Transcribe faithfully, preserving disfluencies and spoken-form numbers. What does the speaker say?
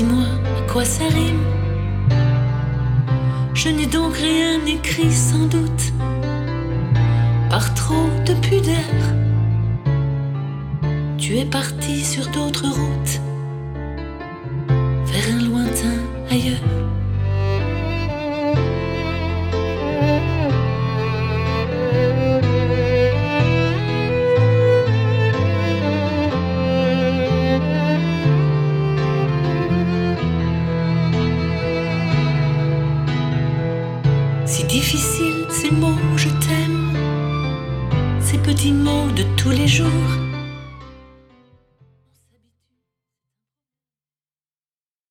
dis-moi à quoi ça rime. Je n'ai donc rien écrit sans doute, par trop de pudeur. Tu es parti sur d'autres routes, vers un lointain ailleurs. Si difficile ces mots je t'aime, ces petits mots de tous les jours